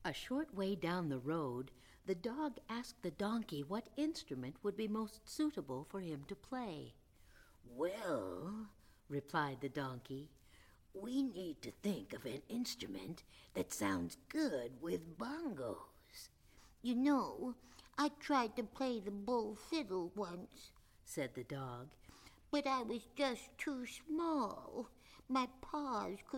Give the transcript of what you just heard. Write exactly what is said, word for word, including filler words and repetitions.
A short way down the road, the dog asked the donkey what instrument would be most suitable for him to play. "Well," replied the donkey, "we need to think of an instrument that sounds good with bongos." "You know, I tried to play the bull fiddle once," said the dog, "but I was just too small. My paws couldn't